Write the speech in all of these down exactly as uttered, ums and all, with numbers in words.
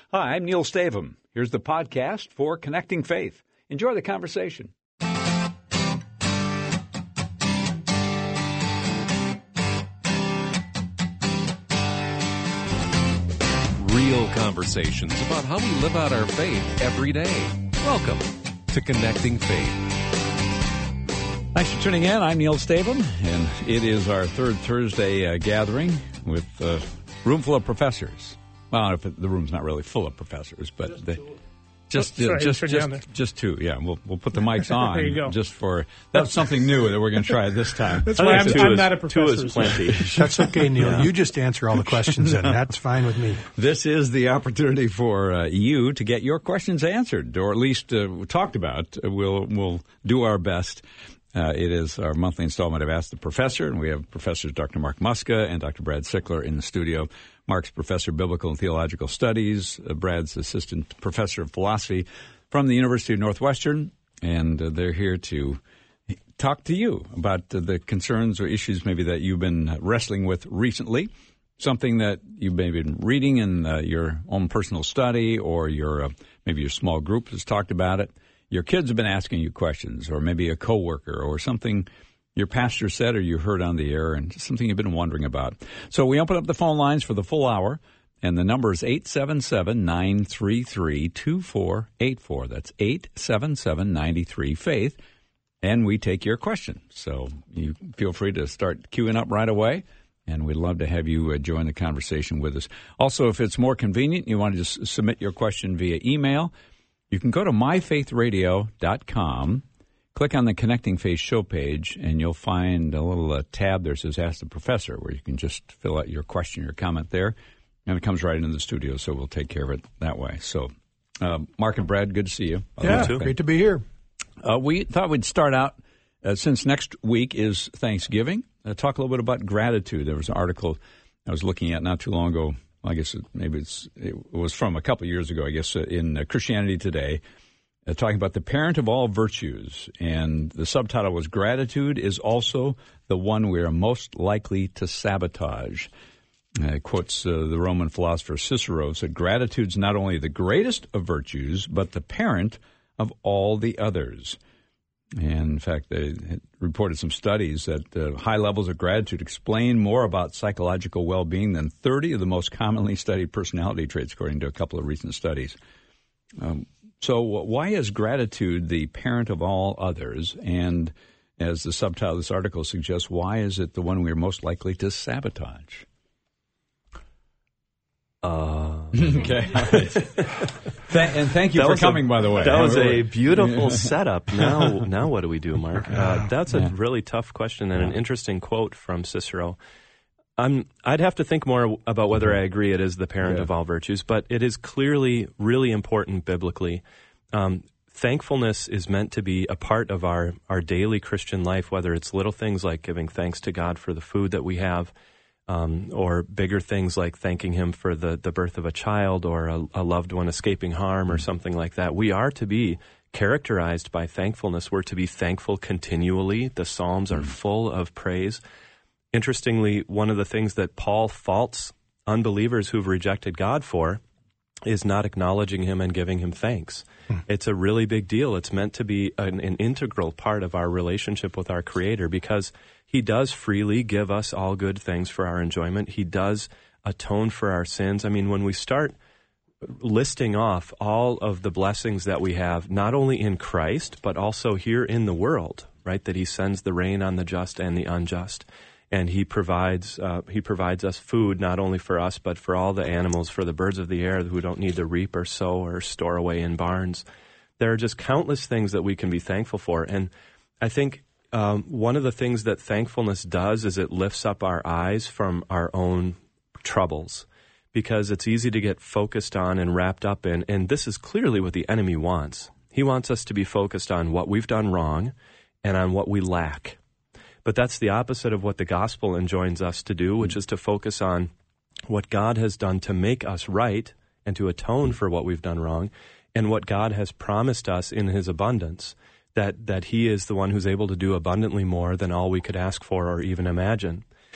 Hi, I'm Neil Stavum. Here's the podcast for Connecting Faith. Enjoy the conversation. Real conversations about how we live out our faith every day. Welcome to Connecting Faith. Thanks for tuning in. I'm Neil Stavum, and it is our third Thursday uh, gathering with a room full of professors. Well, if it, the room's not really full of professors, but just the, two. just Oh, uh, sorry, just turn just, down just two. Yeah, we'll we'll put the mics on. There you go. Just for that's something new that we're going to try this time. That's why I'm, two I'm is, not a two professor. is plenty. That's okay, Neil. Yeah. You just answer all the questions, and that's fine with me. This is the opportunity for uh, you to get your questions answered, or at least uh, talked about. Uh, we'll we'll do our best. Uh, it is our monthly installment of Ask the Professor, and we have Professors Doctor Mark Muska and Doctor Brad Sickler in the studio. Mark's Professor of Biblical and Theological Studies, uh, Brad's Assistant Professor of Philosophy from the University of Northwestern, and uh, they're here to talk to you about uh, the concerns or issues maybe that you've been wrestling with recently, something that you've maybe been reading in uh, your own personal study, or your uh, maybe your small group has talked about it. Your kids have been asking you questions, or maybe a coworker, or something your pastor said or you heard on the air, and something you've been wondering about. So we open up the phone lines for the full hour, and the number is eight seven seven, nine three three, two four eight four. That's eight seven seven, nine three, FAITH, and we take your question. So you feel free to start queuing up right away, and we'd love to have you uh, join the conversation with us. Also, if it's more convenient, you want to just submit your question via email, you can go to my faith radio dot com, click on the Connecting Faith show page, and you'll find a little uh, tab there that says Ask the Professor, where you can just fill out your question, your comment there, and it comes right into the studio, so we'll take care of it that way. So, uh, Mark and Brad, good to see you. Yeah, uh, great to be here. Uh, we thought we'd start out, uh, since next week is Thanksgiving, uh, talk a little bit about gratitude. There was an article I was looking at not too long ago. I guess it, maybe it's, it was from a couple of years ago, I guess, uh, in uh, Christianity Today, uh, talking about the parent of all virtues. And the subtitle was, Gratitude is also the one we are most likely to sabotage. Uh, it quotes uh, the Roman philosopher Cicero, said, gratitude's not only the greatest of virtues, but the parent of all the others. And in fact, they reported some studies that uh, high levels of gratitude explain more about psychological well-being than thirty of the most commonly studied personality traits, according to a couple of recent studies. Um, so why is gratitude the parent of all others? And as the subtitle of this article suggests, why is it the one we're most likely to sabotage? Uh, okay. Th- and thank you that for coming, a, by the way. That was a beautiful setup. Now, now what do we do, Mark? Uh, that's a yeah. really tough question and an interesting quote from Cicero. I'm, I'd have to think more about whether I agree it is the parent yeah. of all virtues, but it is clearly really important biblically. Um, thankfulness is meant to be a part of our, our daily Christian life, whether it's little things like giving thanks to God for the food that we have, Um, or bigger things like thanking him for the, the birth of a child or a, a loved one escaping harm or something like that. We are to be characterized by thankfulness. We're to be thankful continually. The Psalms are full of praise. Interestingly, one of the things that Paul faults unbelievers who've rejected God for is not acknowledging him and giving him thanks. Hmm. It's a really big deal. It's meant to be an, an integral part of our relationship with our Creator, because he does freely give us all good things for our enjoyment. He does atone for our sins. I mean, when we start listing off all of the blessings that we have, not only in Christ, but also here in the world, right, that he sends the rain on the just and the unjust. And he provides uh, he provides us food, not only for us, but for all the animals, for the birds of the air who don't need to reap or sow or store away in barns. There are just countless things that we can be thankful for. And I think um, one of the things that thankfulness does is it lifts up our eyes from our own troubles, because it's easy to get focused on and wrapped up in. And this is clearly what the enemy wants. He wants us to be focused on what we've done wrong and on what we lack. But that's the opposite of what the gospel enjoins us to do, which is to focus on what God has done to make us right and to atone for what we've done wrong, and what God has promised us in his abundance, that, that he is the one who's able to do abundantly more than all we could ask for or even imagine.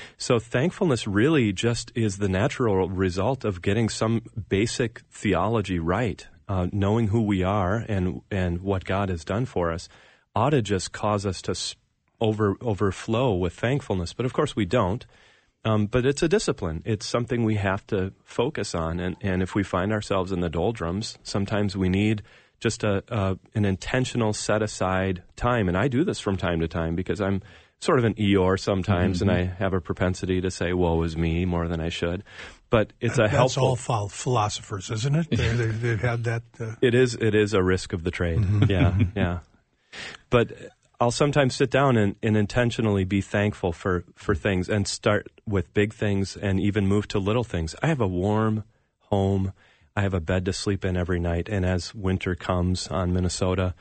So thankfulness really just is the natural result of getting some basic theology right, uh, knowing who we are and and what God has done for us ought to just cause us to over overflow with thankfulness. But of course we don't. Um, but it's a discipline. It's something we have to focus on. And, and if we find ourselves in the doldrums, sometimes we need just a, a an intentional set-aside time. And I do this from time to time because I'm sort of an Eeyore sometimes, mm-hmm. and I have a propensity to say, woe is me, more than I should. But it's a That's helpful... That's all philosophers, isn't it? They're, they're, they've had that... Uh... It is It is a risk of the trade. Mm-hmm. Yeah, yeah. But I'll sometimes sit down and, and intentionally be thankful for, for things and start with big things and even move to little things. I have a warm home. I have a bed to sleep in every night. And as winter comes on Minnesota,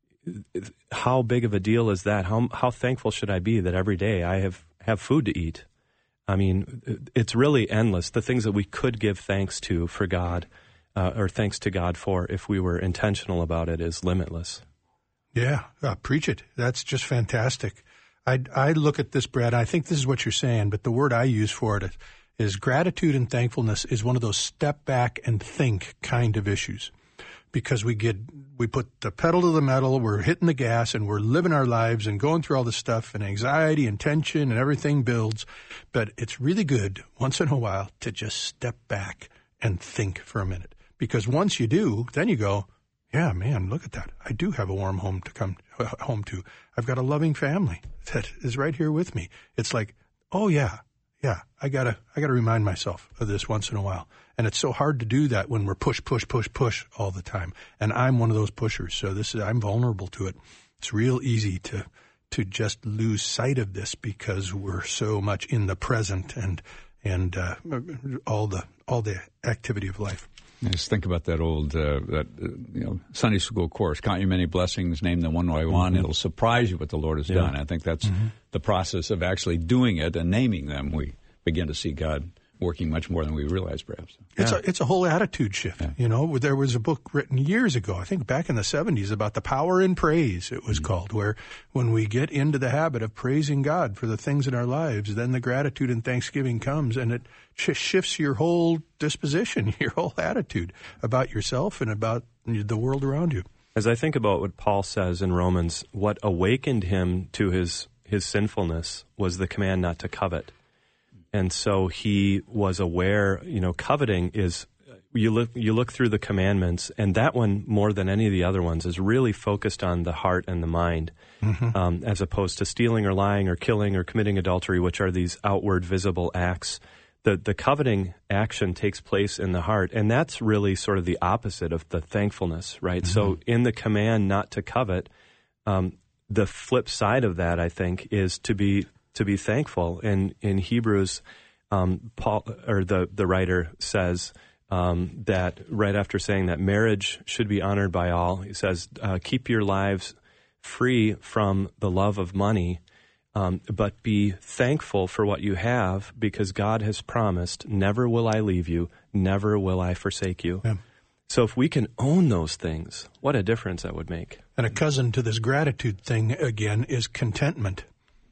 how big of a deal is that? How how thankful should I be that every day I have, have food to eat? I mean, it's really endless. The things that we could give thanks to for God, uh, or thanks to God for if we were intentional about it, is limitless. Yeah, uh, preach it. That's just fantastic. I, I look at this, Brad, I think this is what you're saying, but the word I use for it is gratitude and thankfulness is one of those step back and think kind of issues. Because we get, we put the pedal to the metal, we're hitting the gas, and we're living our lives and going through all this stuff, and anxiety and tension and everything builds. But it's really good once in a while to just step back and think for a minute. Because once you do, then you go, yeah, man, look at that. I do have a warm home to come home to. I've got a loving family that is right here with me. It's like, oh yeah, yeah, I gotta, I gotta remind myself of this once in a while. And it's so hard to do that when we're push, push, push, push all the time. And I'm one of those pushers. So this is, I'm vulnerable to it. It's real easy to, to just lose sight of this because we're so much in the present and, and, uh, all the, all the activity of life. I just think about that old uh, that uh, you know Sunday school course. Count your many blessings, name them one by one. Mm-hmm. It'll surprise you what the Lord has yeah. done. I think that's mm-hmm. the process of actually doing it and naming them. We begin to see God working much more than we realize, perhaps. It's yeah. a it's a whole attitude shift. Yeah. You know, there was a book written years ago, I think back in the seventies, about the power in praise. It was mm-hmm. called, where when we get into the habit of praising God for the things in our lives, then the gratitude and thanksgiving comes, and it sh- shifts your whole disposition, your whole attitude about yourself and about the world around you. As I think about what Paul says in Romans, what awakened him to his his sinfulness was the command not to covet. And so he was aware, you know, coveting is, you look, you look through the commandments, and that one, more than any of the other ones, is really focused on the heart and the mind, mm-hmm. um, as opposed to stealing or lying or killing or committing adultery, which are these outward visible acts. The, the coveting action takes place in the heart, and that's really sort of the opposite of the thankfulness, right? Mm-hmm. So in the command not to covet, um, the flip side of that, I think, is to be to be thankful. And in Hebrews, um, Paul or the the writer says um, that right after saying that marriage should be honored by all, he says, uh, "Keep your lives free from the love of money, um, but be thankful for what you have, because God has promised, never will I leave you, never will I forsake you." Yeah. So if we can own those things, what a difference that would make. And a cousin to this gratitude thing, again, is contentment.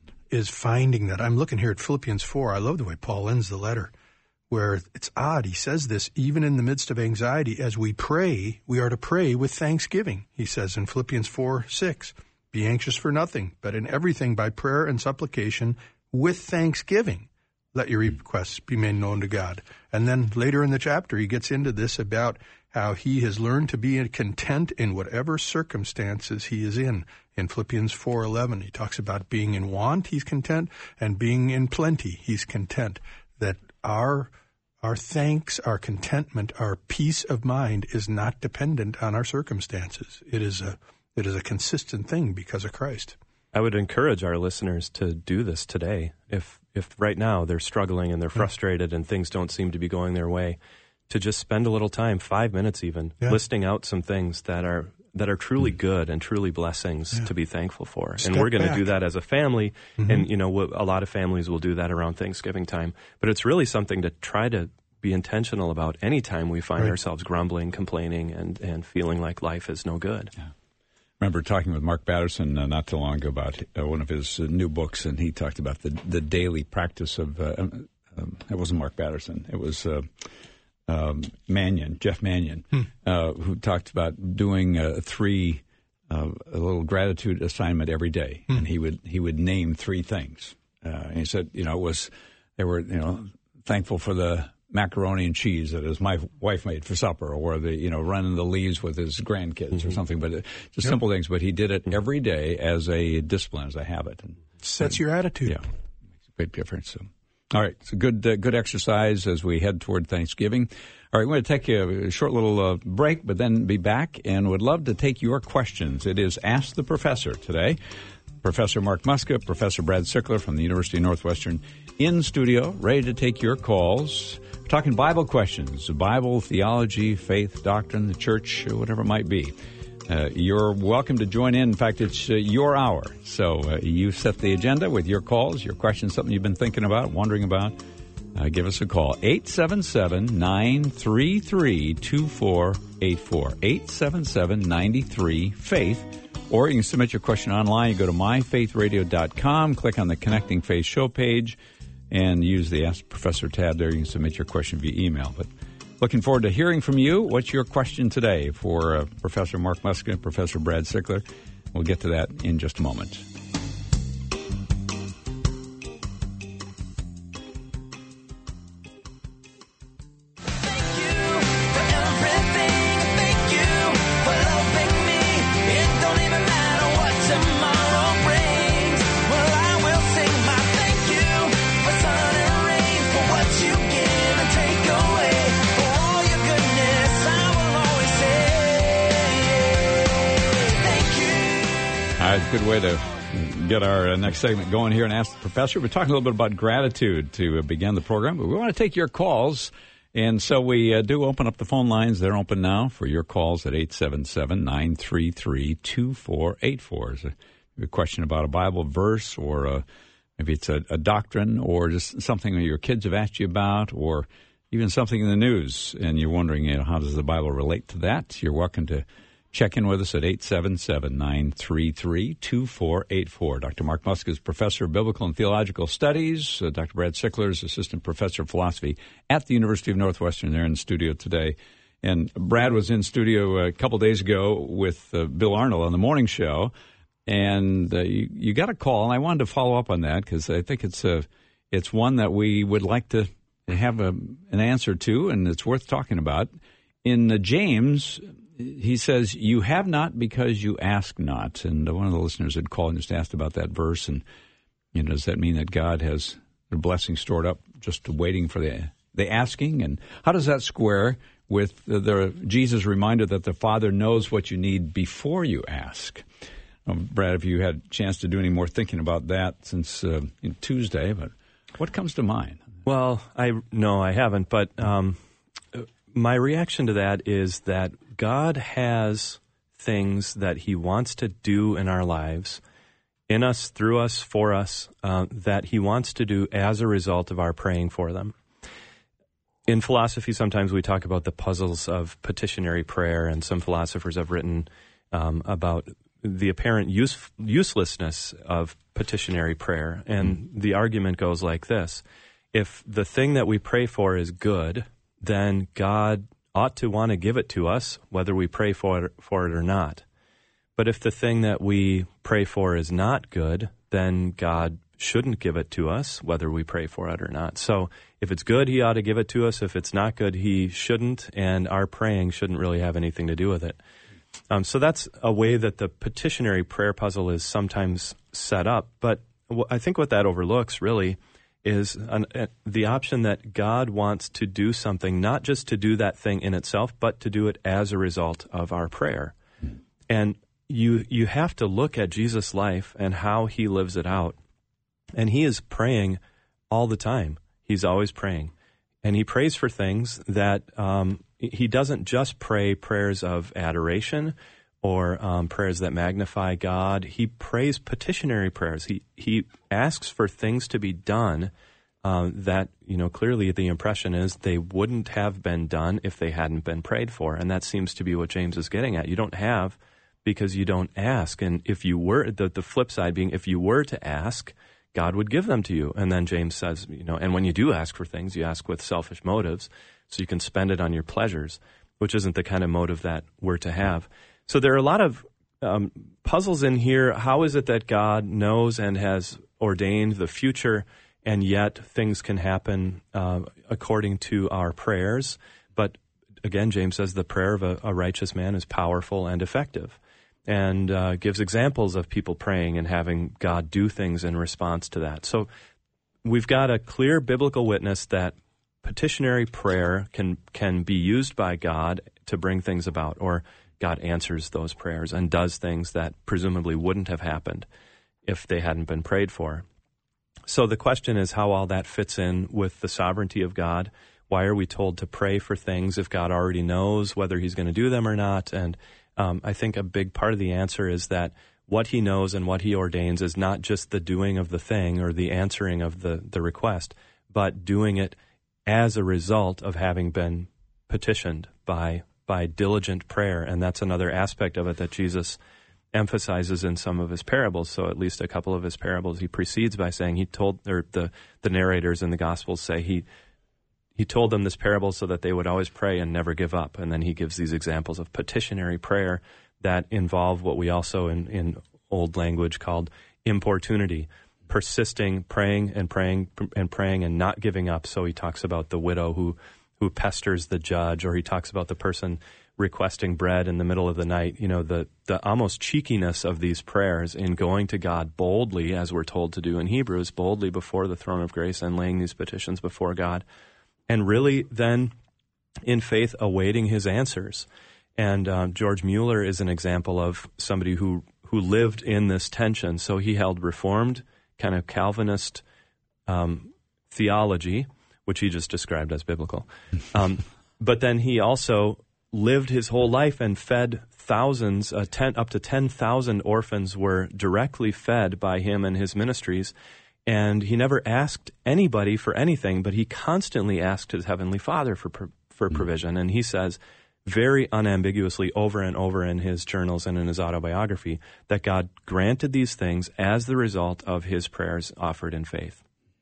Is finding that. I'm looking here at Philippians four. I love the way Paul ends the letter, where it's odd. He says this, even in the midst of anxiety, as we pray, we are to pray with thanksgiving. He says in Philippians four six, be anxious for nothing, but in everything by prayer and supplication with thanksgiving, let your requests be made known to God. And then later in the chapter, he gets into this about how he has learned to be content in whatever circumstances he is in. In Philippians four eleven, he talks about being in want, he's content, and being in plenty, he's content. That our our thanks, our contentment, our peace of mind is not dependent on our circumstances. It is a it is a consistent thing because of Christ. I would encourage our listeners to do this today. If if right now they're struggling and they're frustrated and things don't seem to be going their way, to just spend a little time, five minutes even, yeah. listing out some things that are that are truly good and truly blessings yeah. to be thankful for. Step and we're going to back. do that as a family. Mm-hmm. And, you know, a lot of families will do that around Thanksgiving time. But it's really something to try to be intentional about anytime we find right. ourselves grumbling, complaining, and, and feeling like life is no good. Yeah. remember talking with Mark Batterson uh, not too long ago about uh, one of his uh, new books, and he talked about the the daily practice of. Uh, um, it wasn't Mark Batterson. It was uh, um, Mannion, Jeff Mannion, hmm. uh, who talked about doing uh, three uh, a little gratitude assignment every day, hmm. and he would he would name three things. Uh, and he said, you know, it was they were you know thankful for the macaroni and cheese that his my wife made for supper, or the you know running the leaves with his grandkids mm-hmm. or something. But it, just yep. simple things. But he did it every day as a discipline, as a habit. And sets your attitude. Yeah, makes a big difference. So, all right, it's a good uh, good exercise as we head toward Thanksgiving. All right, we're going to take a short little uh, break, but then be back, and would love to take your questions. It is Ask the Professor today. Professor Mark Muska, Professor Brad Sickler from the University of Northwestern in studio, ready to take your calls. We're talking Bible questions, Bible, theology, faith, doctrine, the church, whatever it might be. Uh, you're welcome to join in. In fact, it's uh, your hour. So uh, you set the agenda with your calls, your questions, something you've been thinking about, wondering about. Uh, give us a call, eight seven seven, nine three three, two four eight four, eight seven seven, nine three, faith. Or you can submit your question online. You go to my faith radio dot com, click on the Connecting Faith show page, and use the Ask Professor tab there. You can submit your question via email. But looking forward to hearing from you. What's your question today for uh, Professor Mark Muska and Professor Brad Sickler? We'll get to that in just a moment. Good way to get our uh, next segment going here and Ask the Professor. We're talking a little bit about gratitude to uh, begin the program, but we want to take your calls, and so we uh, do open up the phone lines. They're open now for your calls at eight seven seven, nine three three, two four eight four. Is a, a question about a Bible verse, or a, maybe it's a, a doctrine, or just something that your kids have asked you about, or even something in the news, and you're wondering, you know, how does the Bible relate to that? You're welcome to check in with us at eight seven seven, nine three three, two four eight four. Doctor Mark Muska is Professor of Biblical and Theological Studies. Uh, Doctor Brad Sickler is Assistant Professor of Philosophy at the University of Northwestern. They're in the studio today. And Brad was in studio a couple days ago with uh, Bill Arnold on the morning show. And uh, you, you got a call, and I wanted to follow up on that because I think it's a, it's one that we would like to have a, an answer to, and it's worth talking about. In uh, James, he says, you have not because you ask not. And one of the listeners had called and just asked about that verse. And, you know, does that mean that God has the blessing stored up just waiting for the the asking? And how does that square with the, the Jesus' reminder that the Father knows what you need before you ask? Um, Brad, have you had a chance to do any more thinking about that since uh, Tuesday? But what comes to mind? Well, I no, I haven't. But um, my reaction to that is that God has things that he wants to do in our lives, in us, through us, for us, uh, that he wants to do as a result of our praying for them. In philosophy, sometimes we talk about the puzzles of petitionary prayer, and some philosophers have written um, about the apparent use, uselessness of petitionary prayer. And mm. the argument goes like this. If the thing that we pray for is good, then God ought to want to give it to us, whether we pray for it, for it or not. But if the thing that we pray for is not good, then God shouldn't give it to us, whether we pray for it or not. So if it's good, he ought to give it to us. If it's not good, he shouldn't, and our praying shouldn't really have anything to do with it. Um, so that's a way that the petitionary prayer puzzle is sometimes set up. But I think what that overlooks, really, is an, uh, the option that God wants to do something, not just to do that thing in itself, but to do it as a result of our prayer. Mm. And you you have to look at Jesus' life and how he lives it out. And he is praying all the time. He's always praying. And he prays for things that um, he doesn't just pray prayers of adoration or um, prayers that magnify God. He prays petitionary prayers. He he asks for things to be done uh, that, you know, clearly the impression is they wouldn't have been done if they hadn't been prayed for. And that seems to be what James is getting at. You don't have because you don't ask. And if you were, the, the flip side being, if you were to ask, God would give them to you. And then James says, you know, and when you do ask for things, you ask with selfish motives, so you can spend it on your pleasures, which isn't the kind of motive that we're to have. So there are a lot of um, puzzles in here. How is it that God knows and has ordained the future, and yet things can happen uh, according to our prayers? But again, James says the prayer of a, a righteous man is powerful and effective, and uh, gives examples of people praying and having God do things in response to that. So we've got a clear biblical witness that petitionary prayer can can be used by God to bring things about, or God answers those prayers and does things that presumably wouldn't have happened if they hadn't been prayed for. So the question is how all that fits in with the sovereignty of God. Why are we told to pray for things if God already knows whether he's going to do them or not? And um, I think a big part of the answer is that what he knows and what he ordains is not just the doing of the thing or the answering of the, the request, but doing it as a result of having been petitioned by by diligent prayer. And that's another aspect of it that Jesus emphasizes in some of his parables. So at least a couple of his parables, he precedes by saying he told, or the, the narrators in the Gospels say he he told them this parable so that they would always pray and never give up. And then he gives these examples of petitionary prayer that involve what we also in, in old language called importunity, persisting, praying and praying and praying and not giving up. So he talks about the widow who who pesters the judge, or he talks about the person requesting bread in the middle of the night. You know, the, the almost cheekiness of these prayers in going to God boldly, as we're told to do in Hebrews, boldly before the throne of grace and laying these petitions before God, and really then in faith awaiting his answers. And um, George Mueller is an example of somebody who, who lived in this tension. So he held Reformed, kind of Calvinist um, theology, which he just described as biblical. Um, but then he also lived his whole life and fed thousands, uh, ten, up to ten thousand orphans were directly fed by him and his ministries. And he never asked anybody for anything, but he constantly asked his Heavenly Father for for provision. And he says very unambiguously over and over in his journals and in his autobiography that God granted these things as the result of his prayers offered in faith.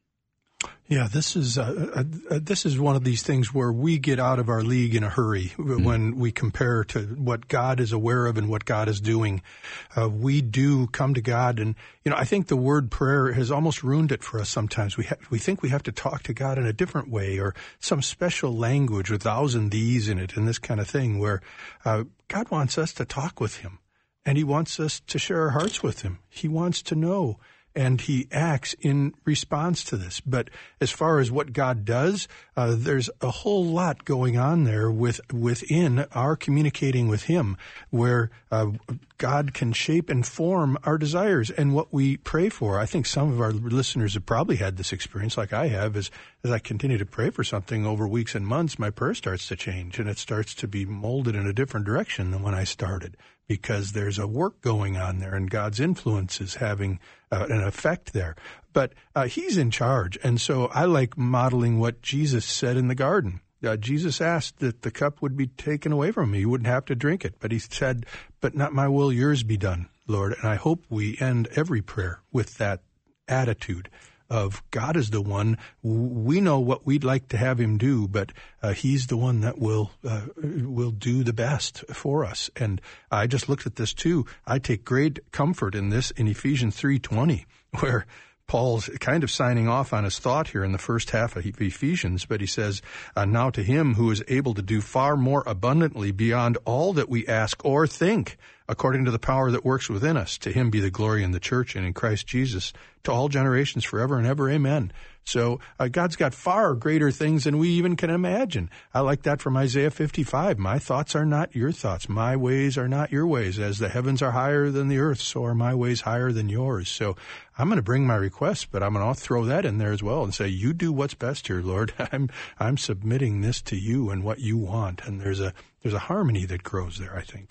Yeah, this is uh, uh, this is one of these things where we get out of our league in a hurry mm-hmm. when we compare to what God is aware of and what God is doing. Uh, we do come to God, and you know, I think the word prayer has almost ruined it for us. Sometimes we ha- we think we have to talk to God in a different way, or some special language with thous and these in it, and this kind of thing. Where uh, God wants us to talk with Him, and He wants us to share our hearts with Him. He wants to know. And he acts in response to this. But as far as what God does, uh, there's a whole lot going on there with within our communicating with him, where uh, God can shape and form our desires and what we pray for. I think some of our listeners have probably had this experience, like I have, as, as I continue to pray for something over weeks and months, my prayer starts to change, and it starts to be molded in a different direction than when I started, because there's a work going on there, and God's influence is having uh, an effect there. But uh, he's in charge, and so I like modeling what Jesus said in the garden. Uh, Jesus asked that the cup would be taken away from him. He wouldn't have to drink it, but he said, "But not my will, yours be done, Lord." And I hope we end every prayer with that attitude of God is the one. We know what we'd like to have him do, but uh, he's the one that will uh, will do the best for us. And I just looked at this too. I take great comfort in this in Ephesians three twenty, where Paul's kind of signing off on his thought here in the first half of Ephesians, but he says, uh, "Now to him who is able to do far more abundantly beyond all that we ask or think, according to the power that works within us, to him be the glory in the church and in Christ Jesus, to all generations forever and ever. Amen." So uh, God's got far greater things than we even can imagine. I like that from Isaiah fifty-five. My thoughts are not your thoughts. My ways are not your ways. As the heavens are higher than the earth, so are my ways higher than yours. So I'm going to bring my request, but I'm going to throw that in there as well and say, you do what's best here, Lord. I'm I'm submitting this to you and what you want. And there's a there's a harmony that grows there, I think.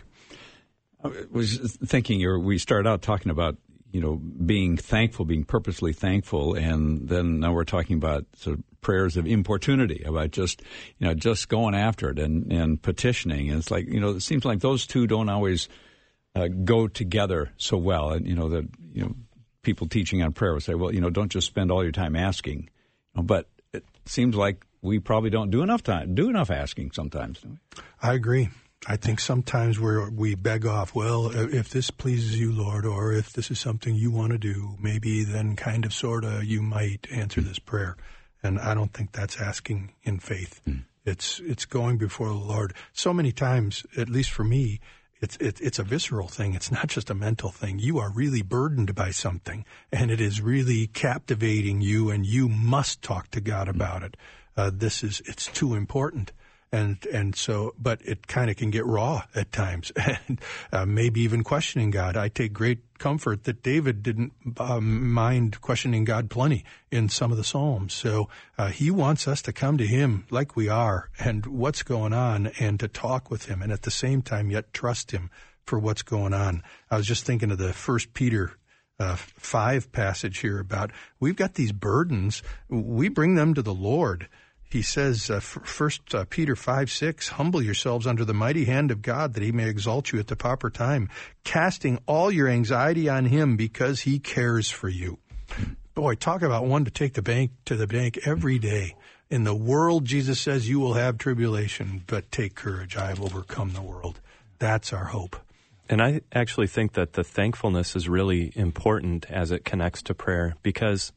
I was thinking, or we started out talking about, you know, being thankful, being purposely thankful, and then now we're talking about sort of prayers of importunity, about just, you know, just going after it and, and petitioning. And it's like, you know, it seems like those two don't always uh, go together so well. And, you know, the, you know, people teaching on prayer will say, well, you know, don't just spend all your time asking. You know, but it seems like we probably don't do enough time, do enough asking sometimes. Don't we? I agree. I think sometimes we we beg off, well, if this pleases you, Lord, or if this is something you want to do, maybe then kind of, sort of, you might answer this prayer. And I don't think that's asking in faith. Mm. It's it's going before the Lord. So many times, at least for me, it's it, it's a visceral thing. It's not just a mental thing. You are really burdened by something, and it is really captivating you, and you must talk to God about it. Uh, this is it's too important. And and so, but it kind of can get raw at times, and uh, maybe even questioning God. I take great comfort that David didn't uh, mind questioning God plenty in some of the Psalms. So uh, he wants us to come to him like we are and what's going on, and to talk with him, and at the same time yet trust him for what's going on. I was just thinking of the First Peter Uh, five passage here about we've got these burdens. We bring them to the Lord. He says, uh, First uh, Peter five six, humble yourselves under the mighty hand of God, that he may exalt you at the proper time, casting all your anxiety on him because he cares for you. Boy, talk about one to take the bank to the bank every day. In the world, Jesus says, you will have tribulation, but take courage. I have overcome the world. That's our hope. And I actually think that the thankfulness is really important as it connects to prayer, because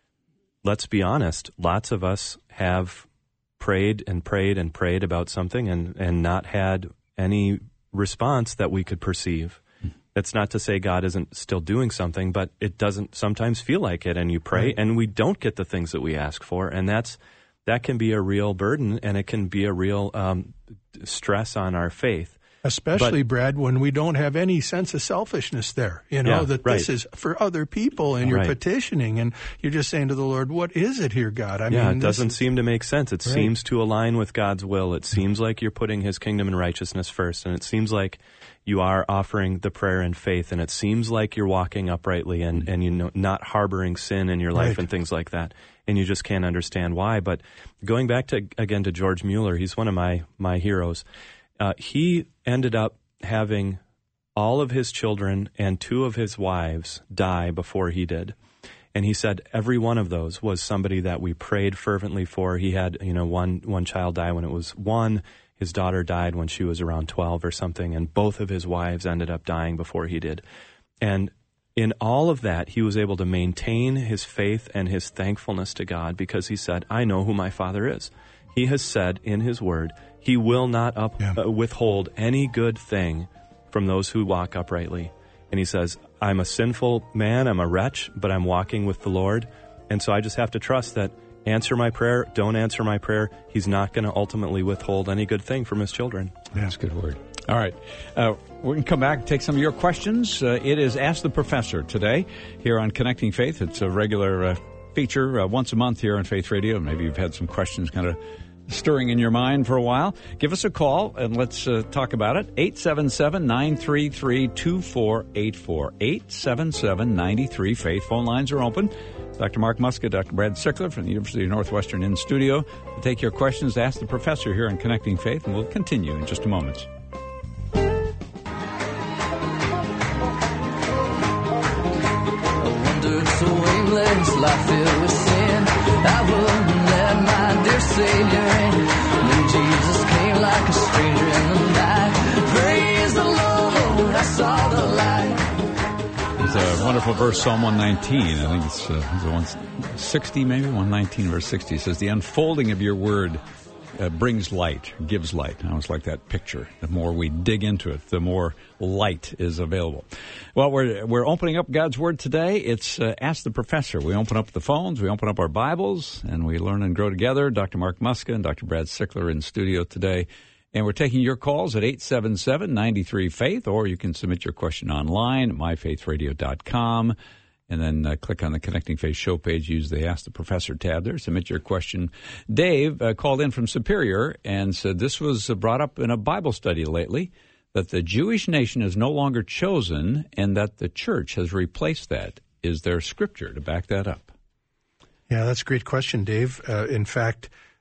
let's be honest, lots of us have prayed and prayed and prayed about something and, and not had any response that we could perceive. That's not to say God isn't still doing something, but it doesn't sometimes feel like it, and you pray right. and we don't get the things that we ask for, and that's that can be a real burden, and it can be a real um, stress on our faith. Especially, but, Brad, when we don't have any sense of selfishness there, you know, yeah, that right. this is for other people, and you're right. petitioning, and you're just saying to the Lord, what is it here, God? I yeah, mean, it doesn't is, seem to make sense. It right. seems to align with God's will. It seems like you're putting his kingdom and righteousness first, and it seems like you are offering the prayer in faith, and it seems like you're walking uprightly and, and you know, not harboring sin in your life right. and things like that, and you just can't understand why. But going back to, again, to George Mueller, he's one of my, my heroes. Uh, he ended up having all of his children and two of his wives die before he did. And he said every one of those was somebody that we prayed fervently for. He had, you know, one one child die when it was one. His daughter died when she was around twelve or something. And both of his wives ended up dying before he did. And in all of that, he was able to maintain his faith and his thankfulness to God, because he said, I know who my Father is. He has said in his word, he will not up, yeah. uh, withhold any good thing from those who walk uprightly. And he says, I'm a sinful man, I'm a wretch, but I'm walking with the Lord. And so I just have to trust that answer my prayer, don't answer my prayer, he's not going to ultimately withhold any good thing from his children. Yeah, that's a good word. All right. Uh, we can come back and take some of your questions. Uh, it is Ask the Professor today here on Connecting Faith. It's a regular uh, feature uh, once a month here on Faith Radio. Maybe you've had some questions kind of stirring in your mind for a while. Give us a call and let's uh, talk about it. eight seven seven, nine three three, two four eight four. eight seven seven, nine three, Faith. Phone lines are open. Doctor Mark Muska, Doctor Brad Sickler from the University of Northwestern in studio to take your questions. Ask the Professor here on Connecting Faith, and we'll continue in just a moment. So aimless, life filled with sin, I wouldn't let my dear Savior in. Then Jesus came like a stranger in the night. Praise the Lord, I saw the light. It's a wonderful verse, Psalm one nineteen. I think it's, uh, it's one sixty, maybe one nineteen, verse sixty. It says, "The unfolding of your word uh, brings light, gives light." I always like that picture. The more we dig into it, the more light is available. Well, we're we're opening up God's Word today. It's uh, Ask the Professor. We open up the phones, we open up our Bibles, and we learn and grow together. Doctor Mark Muska and Doctor Brad Sickler in studio today. And we're taking your calls at eight seven seven, nine three, faith, or you can submit your question online at my faith radio dot com. And then uh, click on the Connecting Faith show page. Use the Ask the Professor tab there. Submit your question. Dave uh, called in from Superior and said this was uh, brought up in a Bible study lately, that the Jewish nation is no longer chosen and that the church has replaced that. Is there scripture to back that up? Yeah, that's a great question, Dave. Uh, in fact,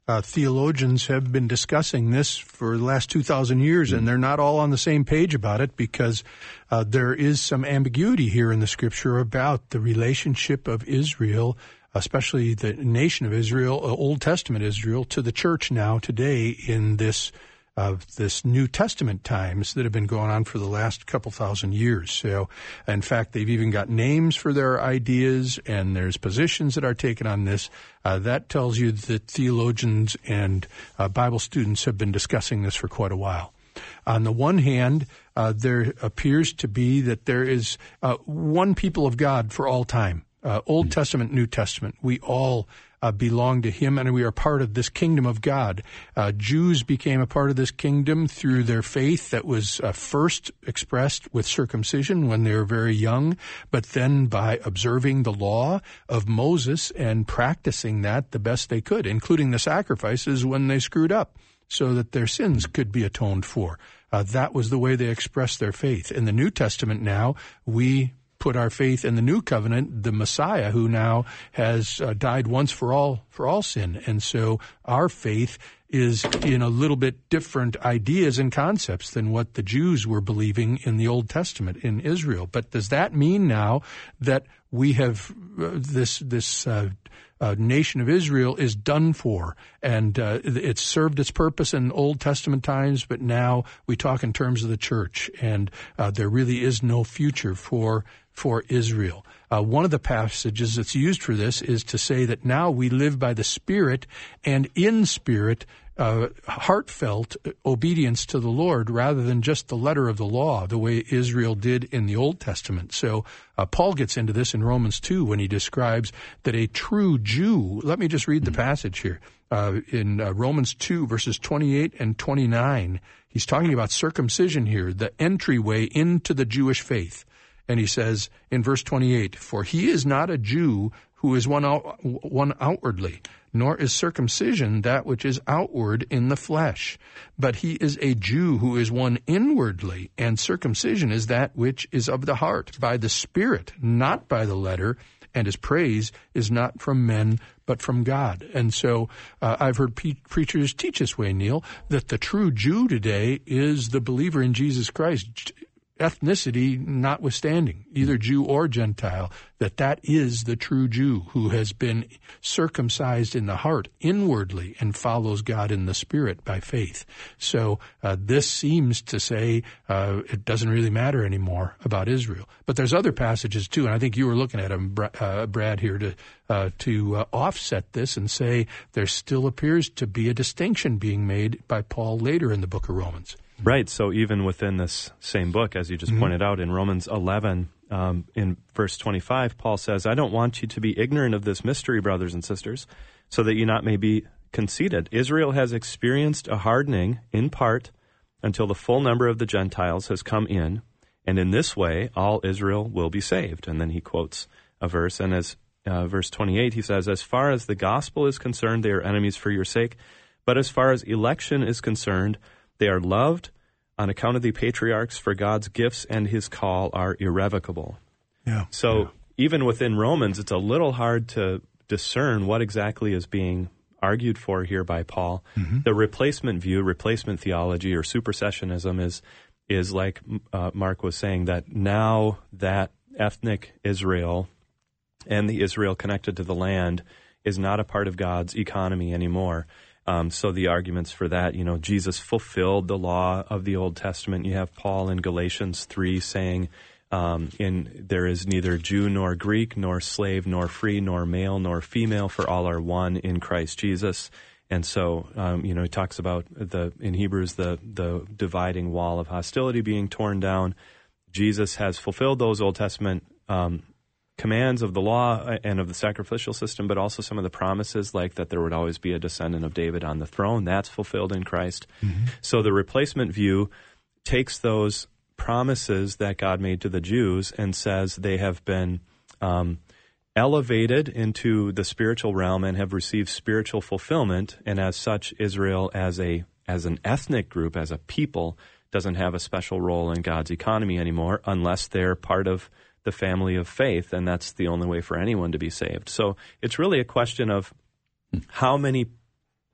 Uh, theologians have been discussing this for the last two thousand years, mm-hmm. and they're not all on the same page about it because uh, there is some ambiguity here in the Scripture about the relationship of Israel, especially the nation of Israel, uh, Old Testament Israel, to the church now today in this of this New Testament times that have been going on for the last couple thousand years. So, in fact, they've even got names for their ideas, and there's positions that are taken on this. Uh, that tells you that theologians and uh, Bible students have been discussing this for quite a while. On the one hand, uh, there appears to be that there is uh, one people of God for all time. Uh, Old Testament, New Testament. We all uh, belong to Him, and we are part of this kingdom of God. Uh, Jews became a part of this kingdom through their faith that was uh, first expressed with circumcision when they were very young, but then by observing the law of Moses and practicing that the best they could, including the sacrifices when they screwed up, so that their sins could be atoned for. Uh, that was the way they expressed their faith. In the New Testament now, we put our faith in the new covenant, the Messiah, who now has uh, died once for all for all sin. And so our faith is in a little bit different ideas and concepts than what the Jews were believing in the Old Testament in Israel. But does that mean now that we have uh, this this uh, uh, nation of Israel is done for, and uh, it's served its purpose in Old Testament times, but now we talk in terms of the church, and uh, there really is no future for for Israel. Uh, one of the passages that's used for this is to say that now we live by the Spirit, and in spirit, uh, heartfelt obedience to the Lord rather than just the letter of the law, the way Israel did in the Old Testament. So uh, Paul gets into this in Romans two when he describes that a true Jew, let me just read the passage here, uh, in uh, Romans two, verses twenty-eight and twenty-nine. He's talking about circumcision here, the entryway into the Jewish faith. And he says in verse twenty-eight, "For he is not a Jew who is one out, one outwardly, nor is circumcision that which is outward in the flesh. But he is a Jew who is one inwardly, and circumcision is that which is of the heart, by the Spirit, not by the letter, and his praise is not from men, but from God." And so uh, I've heard pe- preachers teach this way, Neil, that the true Jew today is the believer in Jesus Christ, ethnicity notwithstanding, either Jew or Gentile, that that is the true Jew who has been circumcised in the heart inwardly and follows God in the Spirit by faith. So uh, this seems to say uh, it doesn't really matter anymore about Israel. But there's other passages too, and I think you were looking at them, uh, Brad, here to uh, to uh, offset this and say there still appears to be a distinction being made by Paul later in the book of Romans. Right. So even within this same book, as you just mm-hmm. pointed out, in Romans eleven, um, in verse twenty-five, Paul says, "I don't want you to be ignorant of this mystery, brothers and sisters, so that you not may be conceited. Israel has experienced a hardening in part until the full number of the Gentiles has come in, and in this way all Israel will be saved." And then he quotes a verse, and as uh, verse twenty-eight, he says, "As far as the gospel is concerned, they are enemies for your sake, but as far as election is concerned, they are loved on account of the patriarchs, for God's gifts and his call are irrevocable." Yeah. So yeah. even within Romans, it's a little hard to discern what exactly is being argued for here by Paul. Mm-hmm. The replacement view, replacement theology, or supersessionism is, is like uh, Mark was saying, that now that ethnic Israel and the Israel connected to the land is not a part of God's economy anymore. Um, so the arguments for that, you know, Jesus fulfilled the law of the Old Testament. You have Paul in Galatians three saying, um, in there is neither Jew nor Greek, nor slave nor free, nor male nor female, for all are one in Christ Jesus. And so, um, you know, he talks about the in Hebrews the the dividing wall of hostility being torn down. Jesus has fulfilled those Old Testament um commands of the law and of the sacrificial system, but also some of the promises, like that there would always be a descendant of David on the throne. That's fulfilled in Christ. Mm-hmm. So the replacement view takes those promises that God made to the Jews and says they have been um, elevated into the spiritual realm and have received spiritual fulfillment, and as such, Israel as a as an ethnic group, as a people, doesn't have a special role in God's economy anymore unless they're part of the family of faith, and that's the only way for anyone to be saved. So it's really a question of how many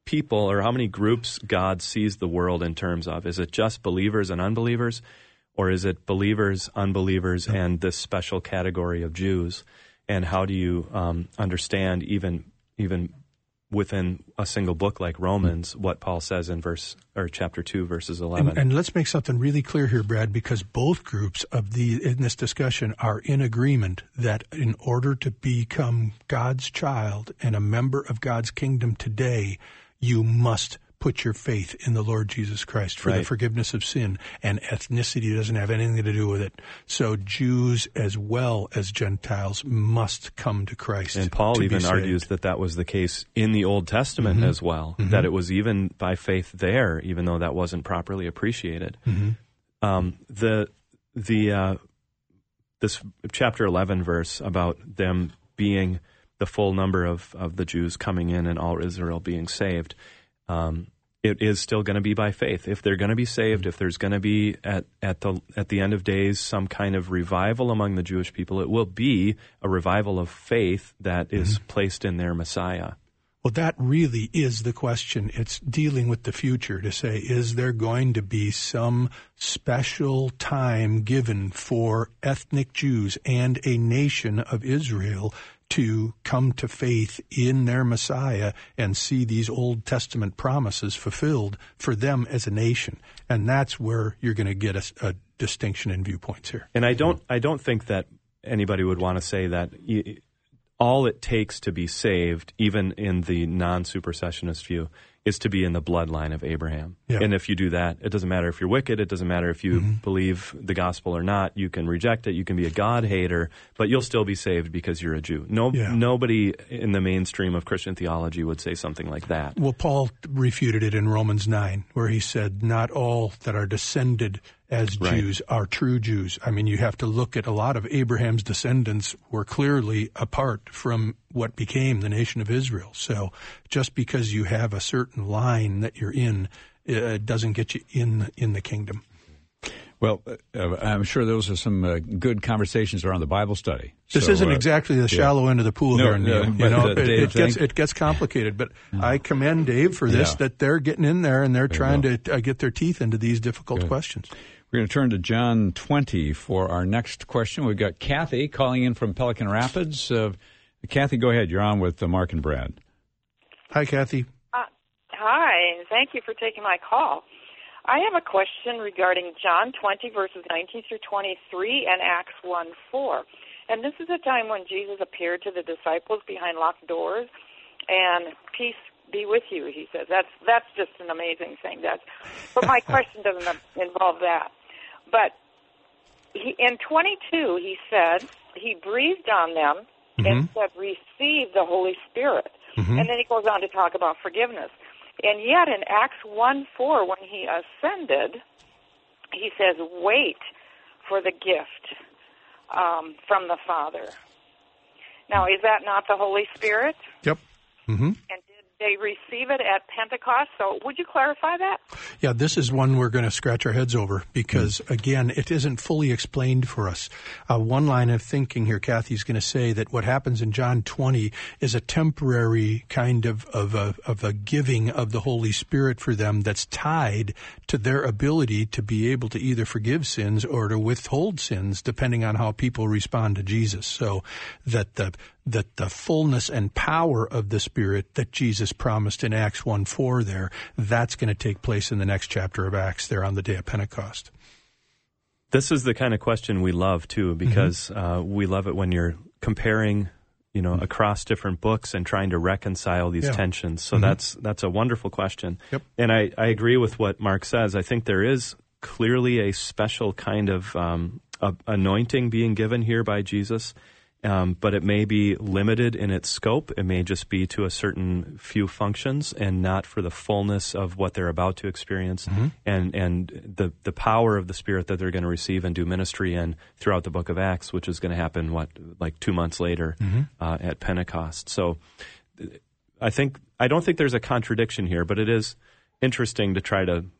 people or how many groups God sees the world in terms of? Is it just believers and unbelievers? Or is it believers, unbelievers, and this special category of Jews? And how do you um, understand even even within a single book like Romans what Paul says in verse or chapter two, verses eleven? And, and let's make something really clear here, Brad, because both groups of the in this discussion are in agreement that in order to become God's child and a member of God's kingdom today, you must put your faith in the Lord Jesus Christ for right. the forgiveness of sin, and ethnicity doesn't have anything to do with it. So Jews as well as Gentiles must come to Christ. And Paul even argues that that was the case in the Old Testament mm-hmm. as well, mm-hmm. that it was even by faith there, even though that wasn't properly appreciated. Mm-hmm. Um, the the uh, this chapter eleven verse about them being the full number of, of the Jews coming in and all Israel being saved. Um, it is still going to be by faith. If they're going to be saved, if there's going to be at, at the at the end of days some kind of revival among the Jewish people, it will be a revival of faith that is mm-hmm. placed in their Messiah. Well, that really is the question. It's dealing with the future to say, is there going to be some special time given for ethnic Jews and a nation of Israel to come to faith in their Messiah and see these Old Testament promises fulfilled for them as a nation? And that's where you're going to get a, a distinction in viewpoints here. And I don't, I don't think that anybody would want to say that y- all it takes to be saved, even in the non-supersessionist view, is to be in the bloodline of Abraham. Yeah. And if you do that, it doesn't matter if you're wicked, it doesn't matter if you mm-hmm. believe the gospel or not, you can reject it, you can be a God hater, but you'll still be saved because you're a Jew. No, yeah. Nobody in the mainstream of Christian theology would say something like that. Well, Paul refuted it in Romans nine, where he said, not all that are descended as right. Jews are true Jews. I mean, you have to look at a lot of Abraham's descendants were clearly apart from what became the nation of Israel. So just because you have a certain line that you're in, uh, doesn't get you in in the kingdom. Well, uh, I'm sure those are some uh, good conversations around the Bible study. This so, isn't uh, exactly the shallow yeah. end of the pool no, here, Neil. No, you know, uh, it, Dave, it gets thank- it gets complicated. But no. I commend Dave for this, yeah. that they're getting in there and they're There trying to uh, get their teeth into these difficult Good. questions. We're going to turn to John twenty for our next question. We've got Kathy calling in from Pelican Rapids. Uh, Kathy, go ahead. You're on with uh, Mark and Brad. Hi, Kathy. Uh, hi, and thank you for taking my call. I have a question regarding John twenty, verses nineteen through twenty-three, and Acts one four. And this is a time when Jesus appeared to the disciples behind locked doors, and peace be with you, he says. That's that's just an amazing thing. That's, but my question doesn't involve that. But he, in twenty-two, he said, he breathed on them mm-hmm. and said, receive the Holy Spirit. Mm-hmm. And then he goes on to talk about forgiveness. And yet in Acts one four, when he ascended, he says, wait for the gift um, from the Father. Now, is that not the Holy Spirit? Yep. Mm-hmm. And did they receive it at Pentecost? So would you clarify that? Yeah, this is one we're going to scratch our heads over because, again, it isn't fully explained for us. Uh, one line of thinking here, Kathy's going to say that what happens in John twenty is a temporary kind of, of, a, of a giving of the Holy Spirit for them that's tied to their ability to be able to either forgive sins or to withhold sins, depending on how people respond to Jesus. So that the that the fullness and power of the Spirit that Jesus promised in Acts one four there, that's going to take place in the next chapter of Acts there on the day of Pentecost. This is the kind of question we love, too, because mm-hmm. uh, we love it when you're comparing, you know, mm-hmm. across different books and trying to reconcile these yeah. tensions. So mm-hmm. that's that's a wonderful question. Yep. And I, I agree with what Mark says. I think there is clearly a special kind of um, a, anointing being given here by Jesus. Um, but it may be limited in its scope. It may just be to a certain few functions and not for the fullness of what they're about to experience mm-hmm. and, and the, the power of the Spirit that they're going to receive and do ministry in throughout the book of Acts, which is going to happen, what, like two months later mm-hmm. uh, at Pentecost. So I think I don't think there's a contradiction here, but it is interesting to try to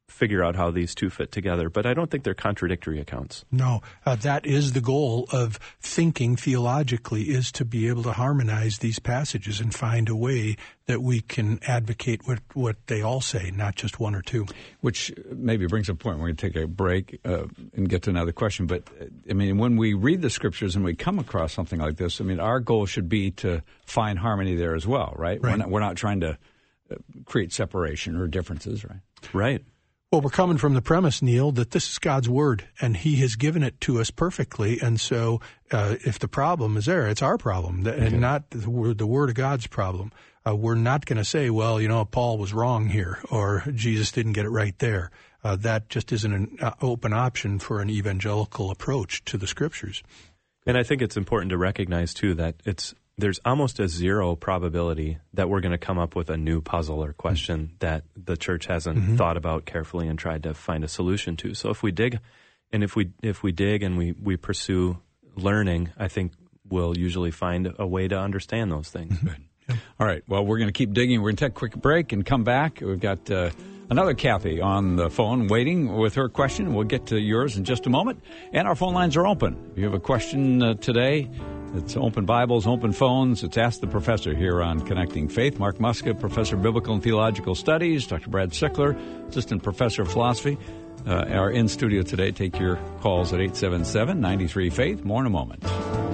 figure out how these two fit together. But I don't think they're contradictory accounts. No, uh, that is the goal of thinking theologically, is to be able to harmonize these passages and find a way that we can advocate what, what they all say, not just one or two. Which maybe brings up a point. We're going to take a break uh, and get to another question. But, uh, I mean, when we read the Scriptures and we come across something like this, I mean, our goal should be to find harmony there as well, right? Right. We're not, we're not trying to uh, create separation or differences, right? Right. Well, we're coming from the premise, Neil, that this is God's Word, and He has given it to us perfectly. And so uh, if the problem is there, it's our problem, and okay. not the Word, the Word of God's problem. Uh, we're not going to say, well, you know, Paul was wrong here, or Jesus didn't get it right there. Uh, that just isn't an uh, open option for an evangelical approach to the Scriptures. And I think it's important to recognize, too, that it's there's almost a zero probability that we're going to come up with a new puzzle or question mm-hmm. that the church hasn't mm-hmm. thought about carefully and tried to find a solution to. So if we dig, and if we if we dig and we, we pursue learning, I think we'll usually find a way to understand those things. Mm-hmm. Yeah. All right. Well, we're going to keep digging. We're going to take a quick break and come back. We've got uh, another Kathy on the phone waiting with her question. We'll get to yours in just a moment. And our phone lines are open. If you have a question uh, today, it's Open Bibles, Open Phones. It's Ask the Professor here on Connecting Faith. Mark Muska, Professor of Biblical and Theological Studies. Doctor Brad Sickler, Assistant Professor of Philosophy, uh, are in studio today. Take your calls at eight seven seven, nine three, faith. More in a moment.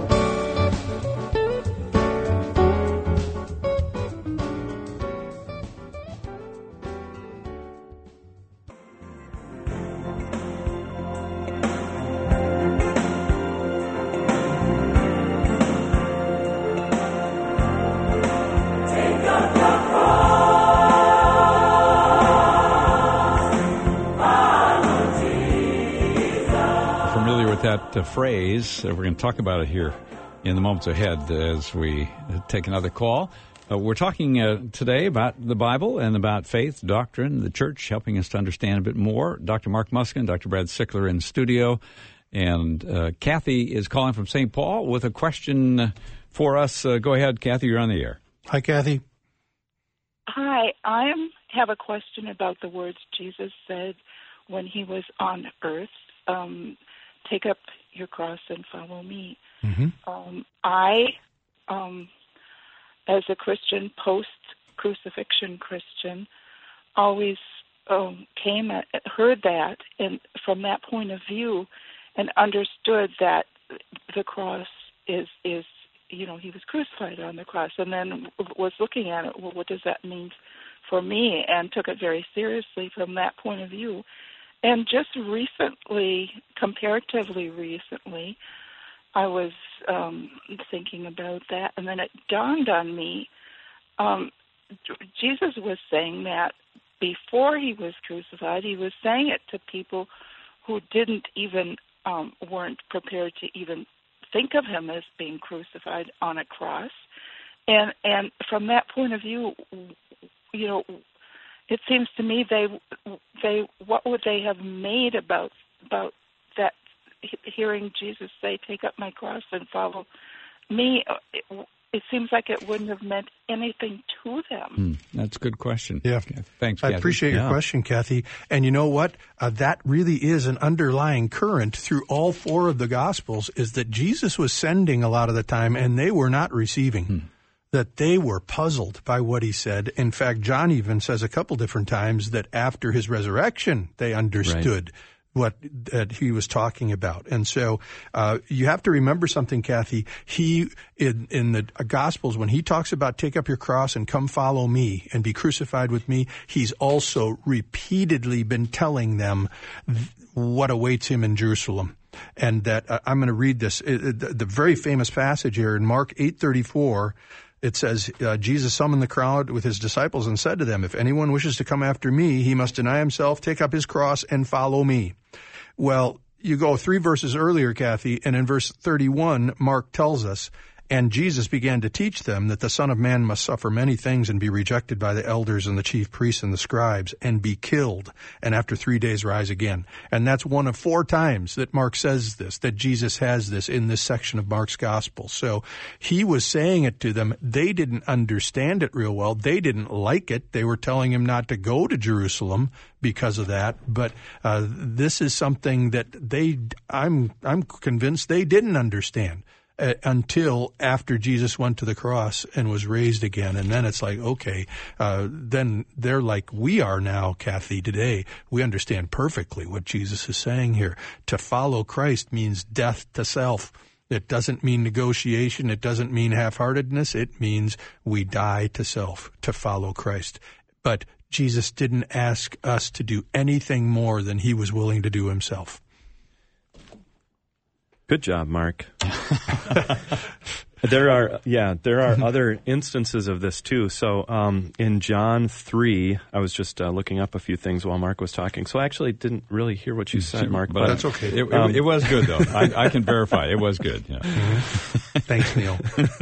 That uh, phrase, uh, we're going to talk about it here in the moments ahead as we take another call. Uh, we're talking uh, today about the Bible and about faith, doctrine, the church, helping us to understand a bit more. Doctor Mark Muska and Doctor Brad Sickler in studio. And uh, Kathy is calling from Saint Paul with a question for us. Uh, go ahead, Kathy, you're on the air. Hi, Kathy. Hi, I have a question about the words Jesus said when he was on earth. Um Take up your cross and follow me. Mm-hmm. Um, I, um, as a Christian, post-crucifixion Christian, always um, came at, heard that, and from that point of view, and understood that the cross is is you know he was crucified on the cross, and then was looking at it. Well, what does that mean for me? And took it very seriously from that point of view. And just recently, comparatively recently, I was um, thinking about that, and then it dawned on me, um, Jesus was saying that before he was crucified, he was saying it to people who didn't even, um, weren't prepared to even think of him as being crucified on a cross. And, and from that point of view, you know, it seems to me they they what would they have made about about that hearing Jesus say, "Take up my cross and follow me"? It, it seems like it wouldn't have meant anything to them. Hmm, that's a good question. Yeah, thanks, I Kathy. appreciate your yeah. question, Kathy. And you know what? Uh, that really is an underlying current through all four of the Gospels. Is that Jesus was sending a lot of the time, and they were not receiving. Hmm. That they were puzzled by what he said. In fact, John even says a couple different times that after his resurrection, they understood right. what that he was talking about. And so uh, you have to remember something, Kathy. He, in, in the Gospels, when he talks about take up your cross and come follow me and be crucified with me, he's also repeatedly been telling them what awaits him in Jerusalem. And that uh, I'm going to read this, uh, the, the very famous passage here in Mark eight thirty-four. It says, uh, Jesus summoned the crowd with his disciples and said to them, if anyone wishes to come after me, he must deny himself, take up his cross, and follow me. Well, you go three verses earlier, Kathy, and in verse thirty-one, Mark tells us, And Jesus began to teach them that the Son of Man must suffer many things and be rejected by the elders and the chief priests and the scribes and be killed, and after three days rise again. And that's one of four times that Mark says this, that Jesus has this in this section of Mark's gospel. So he was saying it to them. They didn't understand it real well. They didn't like it. They were telling him not to go to Jerusalem because of that. But uh, this is something that they, I'm, I'm convinced they didn't understand. Uh, until after Jesus went to the cross and was raised again. And then it's like, okay, uh, then they're like we are now, Kathy, today. We understand perfectly what Jesus is saying here. To follow Christ means death to self. It doesn't mean negotiation. It doesn't mean half-heartedness. It means we die to self to follow Christ. But Jesus didn't ask us to do anything more than he was willing to do himself. Good job, Mark. There are, yeah, there are other instances of this too. So um, in John three, I was just uh, looking up a few things while Mark was talking. So I actually didn't really hear what you said, Mark. But, but that's okay. It, um, it, it was good, though. I, I can verify it was good. Yeah. Mm-hmm. Thanks, Neil.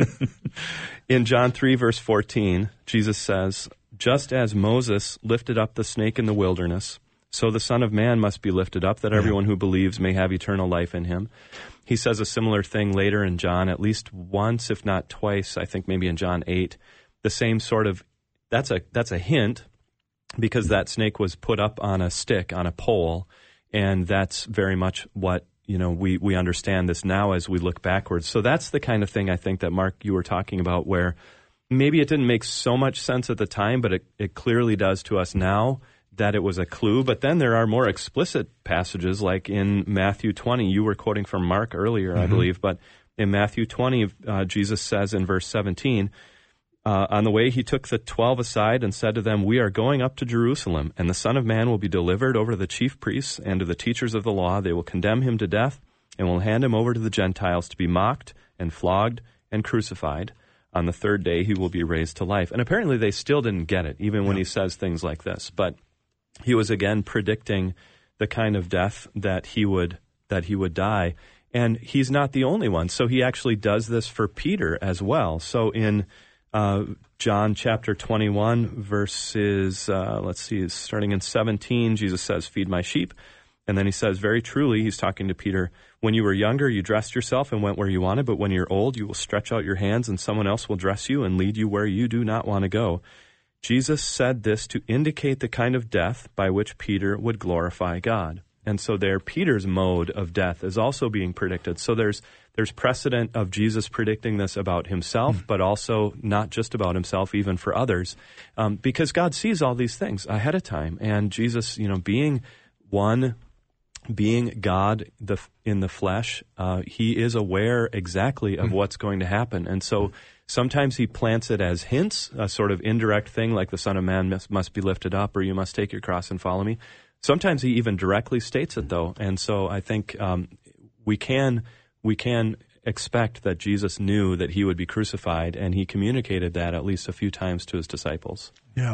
In John three, verse fourteen, Jesus says, "Just as Moses lifted up the snake in the wilderness, so the Son of Man must be lifted up, that everyone who believes may have eternal life in him." He says a similar thing later in John, at least once, if not twice, I think maybe in John eight. The same sort of, that's a that's a hint, because that snake was put up on a stick, on a pole, and that's very much what, you know, we, we understand this now as we look backwards. So that's the kind of thing I think that, Mark, you were talking about, where maybe it didn't make so much sense at the time, but it, it clearly does to us now, that it was a clue. But then there are more explicit passages, like in Matthew twenty. You were quoting from Mark earlier, mm-hmm. I believe, but in Matthew twenty, uh, Jesus says in verse seventeen, uh, on the way he took the twelve aside and said to them, "We are going up to Jerusalem, and the Son of Man will be delivered over to the chief priests and to the teachers of the law. They will condemn him to death and will hand him over to the Gentiles to be mocked and flogged and crucified. On the third day he will be raised to life." And apparently they still didn't get it, even when yeah. he says things like this. But he was again predicting the kind of death that he would that he would die. And he's not the only one. So he actually does this for Peter as well. So in uh, John chapter twenty-one, verses, uh, let's see, starting in seventeen, Jesus says, "Feed my sheep." And then he says, very truly, he's talking to Peter, "When you were younger, you dressed yourself and went where you wanted. But when you're old, you will stretch out your hands and someone else will dress you and lead you where you do not want to go." Jesus said this to indicate the kind of death by which Peter would glorify God. And so there, Peter's mode of death is also being predicted. So there's there's precedent of Jesus predicting this about himself, mm. but also not just about himself, even for others, um, because God sees all these things ahead of time. And Jesus, you know, being one, being God the, in the flesh, uh, he is aware exactly of mm. what's going to happen. And so sometimes he plants it as hints, a sort of indirect thing, like the Son of Man must, must be lifted up, or you must take your cross and follow me. Sometimes he even directly states it, though. And so I think um, we can we can expect that Jesus knew that he would be crucified, and he communicated that at least a few times to his disciples. Yeah.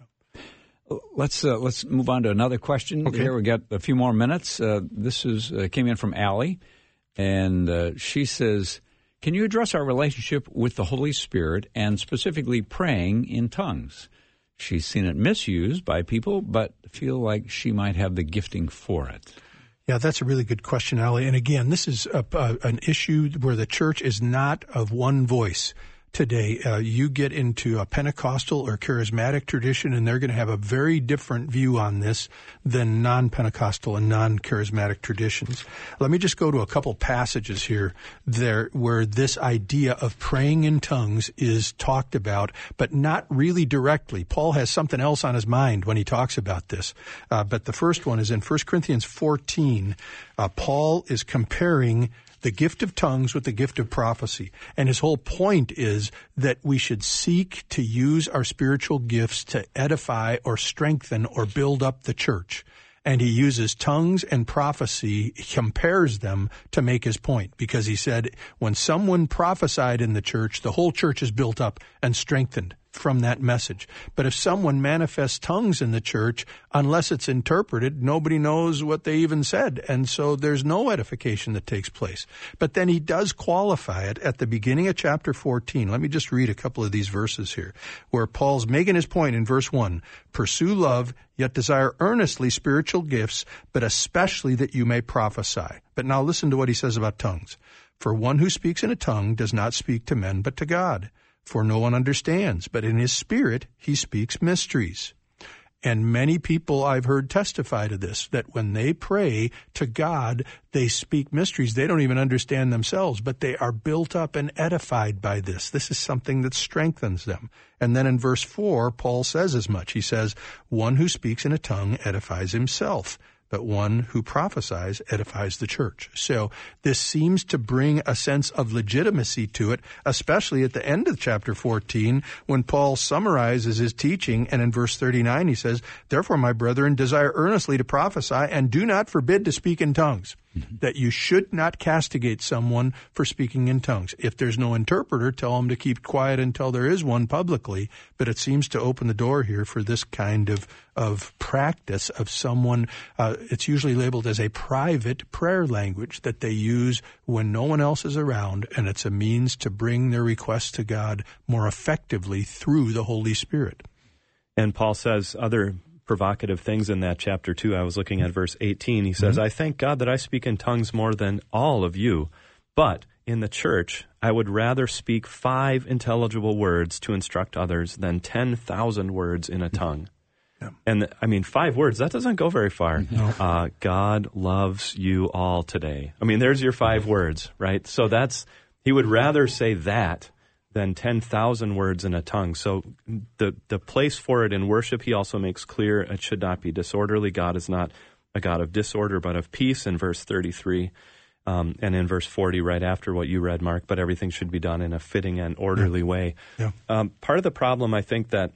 Let's uh, let's move on to another question. Okay. Here we got a few more minutes. Uh, this is uh, came in from Allie, and uh, she says, "Can you address our relationship with the Holy Spirit and specifically praying in tongues? She's seen it misused by people, but feel like she might have the gifting for it." Yeah, that's a really good question, Allie. And again, this is a, a, an issue where the church is not of one voice. Today, uh, you get into a Pentecostal or charismatic tradition, and they're going to have a very different view on this than non-Pentecostal and non-charismatic traditions. Let me just go to a couple passages here there where this idea of praying in tongues is talked about, but not really directly. Paul has something else on his mind when he talks about this. Uh, but the first one is in First Corinthians fourteen. Uh, Paul is comparing the gift of tongues with the gift of prophecy. And his whole point is that we should seek to use our spiritual gifts to edify or strengthen or build up the church. And he uses tongues and prophecy, he compares them to make his point, because he said when someone prophesied in the church, the whole church is built up and strengthened. from that message. But if someone manifests tongues in the church, unless it's interpreted, nobody knows what they even said. And so there's no edification that takes place. But then he does qualify it at the beginning of chapter fourteen. Let me just read a couple of these verses here, where Paul's making his point in verse one. Pursue love, yet desire earnestly spiritual gifts, but especially that you may prophesy. But now listen to what he says about tongues. For one who speaks in a tongue does not speak to men, but to God. For no one understands, but in his spirit he speaks mysteries. And many people I've heard testify to this, that when they pray to God, they speak mysteries. They don't even understand themselves, but they are built up and edified by this. This is something that strengthens them. And then in verse four, Paul says as much. He says, one who speaks in a tongue edifies himself, but one who prophesies edifies the church. So this seems to bring a sense of legitimacy to it, especially at the end of chapter fourteen, when Paul summarizes his teaching, and in verse thirty-nine he says, therefore, my brethren, desire earnestly to prophesy, and do not forbid to speak in tongues. Mm-hmm. That you should not castigate someone for speaking in tongues. If there's no interpreter, tell them to keep quiet until there is one publicly. But it seems to open the door here for this kind of of practice of someone. Uh, it's usually labeled as a private prayer language that they use when no one else is around, and it's a means to bring their requests to God more effectively through the Holy Spirit. And Paul says other provocative things in that chapter two. I was looking at verse eighteen. He says, mm-hmm. I thank God that I speak in tongues more than all of you, but in the church I would rather speak five intelligible words to instruct others than ten thousand words in a tongue. Yeah. And I mean, five words, that doesn't go very far. No. Uh, God loves you all today. I mean, there's your five mm-hmm. words, right? So that's, he would rather say that than ten thousand words in a tongue. So the the place for it in worship, he also makes clear it should not be disorderly. God is not a God of disorder, but of peace in verse thirty-three. Um, and in verse forty, right after what you read, Mark, but everything should be done in a fitting and orderly yeah. way. Yeah. Um, part of the problem I think that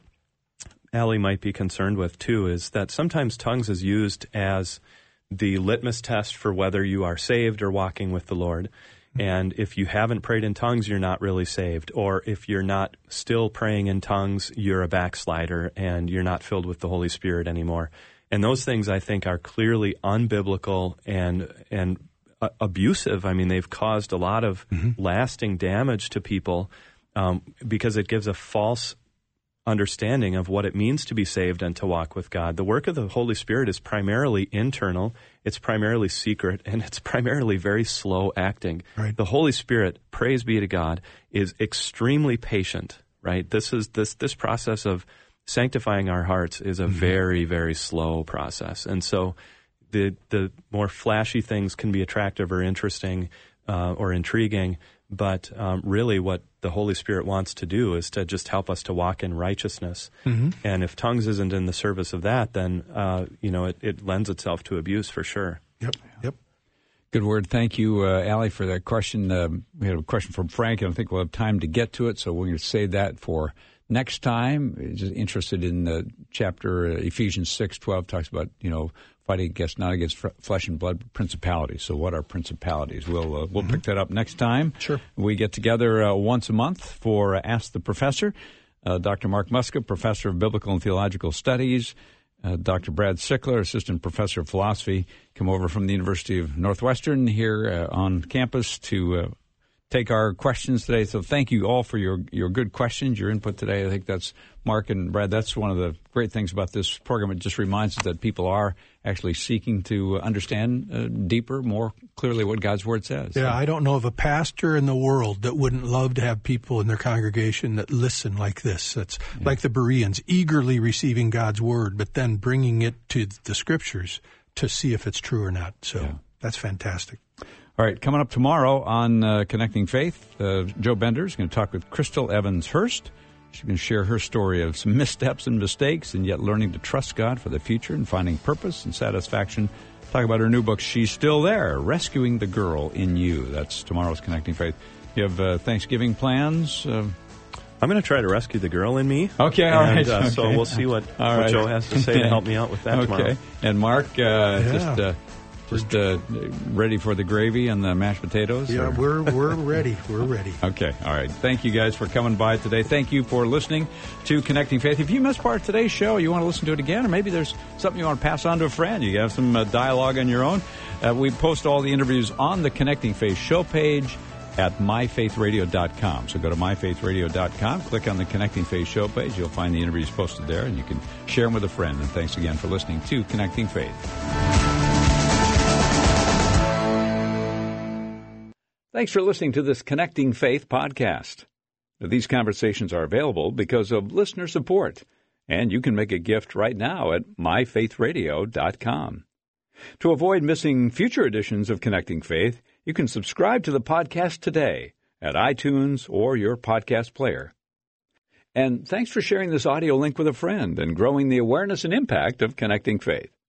Allie might be concerned with, too, is that sometimes tongues is used as the litmus test for whether you are saved or walking with the Lord. And if you haven't prayed in tongues, you're not really saved. Or if you're not still praying in tongues, you're a backslider and you're not filled with the Holy Spirit anymore. And those things, I think, are clearly unbiblical and and uh, abusive. I mean, they've caused a lot of mm-hmm. lasting damage to people um, because it gives a false understanding of what it means to be saved and to walk with God. The work of the Holy Spirit is primarily internal, it's primarily secret, and it's primarily very slow acting. Right. The Holy Spirit, praise be to God, is extremely patient, right? This is this this process of sanctifying our hearts is a mm-hmm. very, very slow process. And so the the more flashy things can be attractive or interesting uh, or intriguing, but um, really what the Holy Spirit wants to do is to just help us to walk in righteousness. Mm-hmm. And if tongues isn't in the service of that, then, uh, you know, it, it lends itself to abuse for sure. Yep, yep. Good word. Thank you, uh, Allie, for that question. Um, we had a question from Frank, and I think we'll have time to get to it, so we're going to save that for next time. Just interested in the chapter, uh, Ephesians six twelve talks about, you know, fighting against, not against f- flesh and blood, but principalities. So what are principalities? We'll uh, we'll mm-hmm. pick that up next time. Sure. We get together uh, once a month for uh, Ask the Professor. Uh, Doctor Mark Muska, Professor of Biblical and Theological Studies. Uh, Doctor Brad Sickler, Assistant Professor of Philosophy, come over from the University of Northwestern here uh, on campus to uh, take our questions today. So thank you all for your, your good questions, your input today. I think that's, Mark and Brad, that's one of the great things about this program. It just reminds us that people are actually seeking to understand uh, deeper, more clearly what God's Word says. Yeah, so. I don't know of a pastor in the world that wouldn't love to have people in their congregation that listen like this. That's yeah. like the Bereans, eagerly receiving God's Word, but then bringing it to the Scriptures to see if it's true or not. So yeah. that's fantastic. All right, coming up tomorrow on uh, Connecting Faith, uh, Joe Bender is going to talk with Crystal Evans-Hurst. She's going to share her story of some missteps and mistakes and yet learning to trust God for the future and finding purpose and satisfaction. Talk about her new book, She's Still There, Rescuing the Girl in You. That's tomorrow's Connecting Faith. You have uh, Thanksgiving plans? Uh, I'm going to try to rescue the girl in me. Okay, all and, right. Uh, okay. So we'll see what, what right. Joe has to say to help me out with that okay. tomorrow. And Mark, uh, yeah. just... Uh, Just uh, ready for the gravy and the mashed potatoes? Yeah, or? we're we're ready. We're ready. Okay, all right. Thank you guys for coming by today. Thank you for listening to Connecting Faith. If you missed part of today's show, you want to listen to it again, or maybe there's something you want to pass on to a friend, you have some uh, dialogue on your own, uh, we post all the interviews on the Connecting Faith show page at my faith radio dot com. So go to my faith radio dot com, click on the Connecting Faith show page. You'll find the interviews posted there, and you can share them with a friend. And thanks again for listening to Connecting Faith. Thanks for listening to this Connecting Faith podcast. These conversations are available because of listener support, and you can make a gift right now at my faith radio dot com. To avoid missing future editions of Connecting Faith, you can subscribe to the podcast today at iTunes or your podcast player. And thanks for sharing this audio link with a friend and growing the awareness and impact of Connecting Faith.